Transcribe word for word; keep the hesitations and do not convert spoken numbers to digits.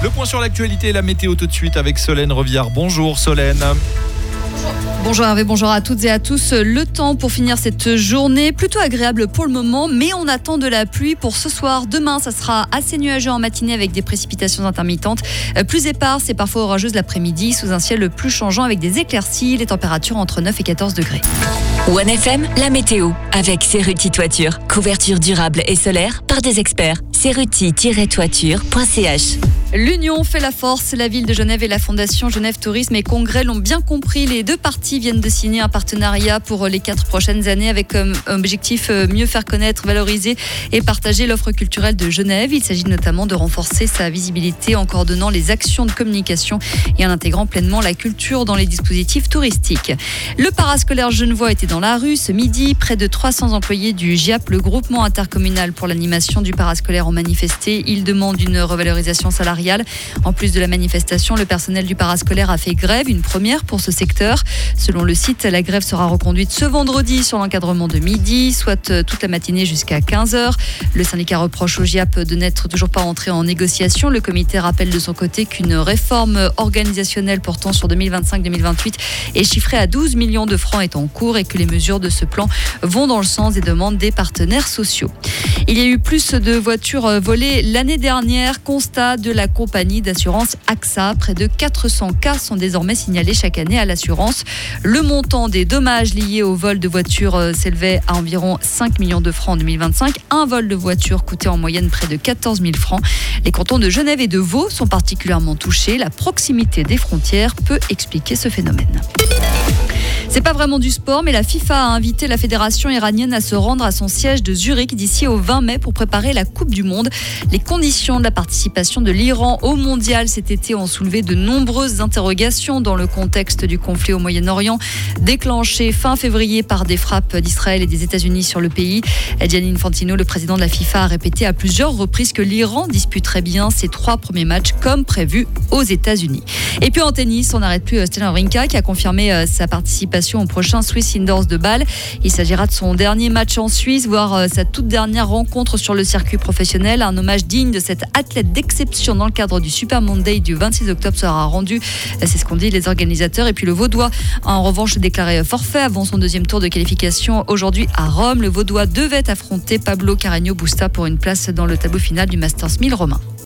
Le point sur l'actualité et la météo tout de suite avec Solène Reviard. Bonjour Solène. Bonjour Hervé, bonjour à toutes et à tous. Le temps pour finir cette journée, plutôt agréable pour le moment, mais on attend de la pluie pour ce soir. Demain, ça sera assez nuageux en matinée avec des précipitations intermittentes, plus éparses et parfois orageuses l'après-midi, sous un ciel plus changeant avec des éclaircies, les températures entre neuf et quatorze degrés. One F M, la météo, avec Cerruti Toiture. Couverture durable et solaire par des experts. cerruti tiret toiture point c h. L'union fait la force. La ville de Genève et la Fondation Genève Tourisme et Congrès l'ont bien compris. Les deux parties viennent de signer un partenariat pour les quatre prochaines années avec comme objectif mieux faire connaître, valoriser et partager l'offre culturelle de Genève. Il s'agit notamment de renforcer sa visibilité en coordonnant les actions de communication et en intégrant pleinement la culture dans les dispositifs touristiques. Le parascolaire genevois était dans la rue ce midi. Près de trois cents employés du G I A P, le groupement intercommunal pour l'animation du parascolaire, ont manifesté. Ils demandent une revalorisation salariale. En plus de la manifestation, le personnel du parascolaire a fait grève, une première pour ce secteur. Selon le site, la grève sera reconduite ce vendredi sur l'encadrement de midi, soit toute la matinée jusqu'à quinze heures. Le syndicat reproche au G I A P de n'être toujours pas entré en négociation. Le comité rappelle de son côté qu'une réforme organisationnelle portant sur deux mille vingt-cinq deux mille vingt-huit est chiffrée à douze millions de francs est en cours et que les mesures de ce plan vont dans le sens des demandes des partenaires sociaux. Il y a eu plus de voitures volées l'année dernière, constat de la compagnie d'assurance A X A. Près de quatre cents cas sont désormais signalés chaque année à l'assurance. Le montant des dommages liés au vol de voitures s'élevait à environ cinq millions de francs en deux mille vingt-cinq. Un vol de voiture coûtait en moyenne près de quatorze mille francs. Les cantons de Genève et de Vaud sont particulièrement touchés. La proximité des frontières peut expliquer ce phénomène. C'est pas vraiment du sport, mais la FIFA a invité la fédération iranienne à se rendre à son siège de Zurich d'ici au vingt mai pour préparer la Coupe du Monde. Les conditions de la participation de l'Iran au mondial cet été ont soulevé de nombreuses interrogations dans le contexte du conflit au Moyen-Orient, déclenché fin février par des frappes d'Israël et des États-Unis sur le pays. Gianni Infantino, le président de la FIFA, a répété à plusieurs reprises que l'Iran disputerait bien ses trois premiers matchs comme prévu aux États-Unis. Et puis en tennis, on n'arrête plus Stan Wawrinka qui a confirmé sa participation au prochain Swiss Indoors de Bâle. Il s'agira de son dernier match en Suisse, voire sa toute dernière rencontre sur le circuit professionnel. Un hommage digne de cet athlète d'exception dans le cadre du Super Monday du vingt-six octobre sera rendu. C'est ce qu'ont dit les organisateurs. Et puis le Vaudois a en revanche déclaré forfait avant son deuxième tour de qualification aujourd'hui à Rome. Le Vaudois devait affronter Pablo Carreño Busta pour une place dans le tableau final du Masters mille romain.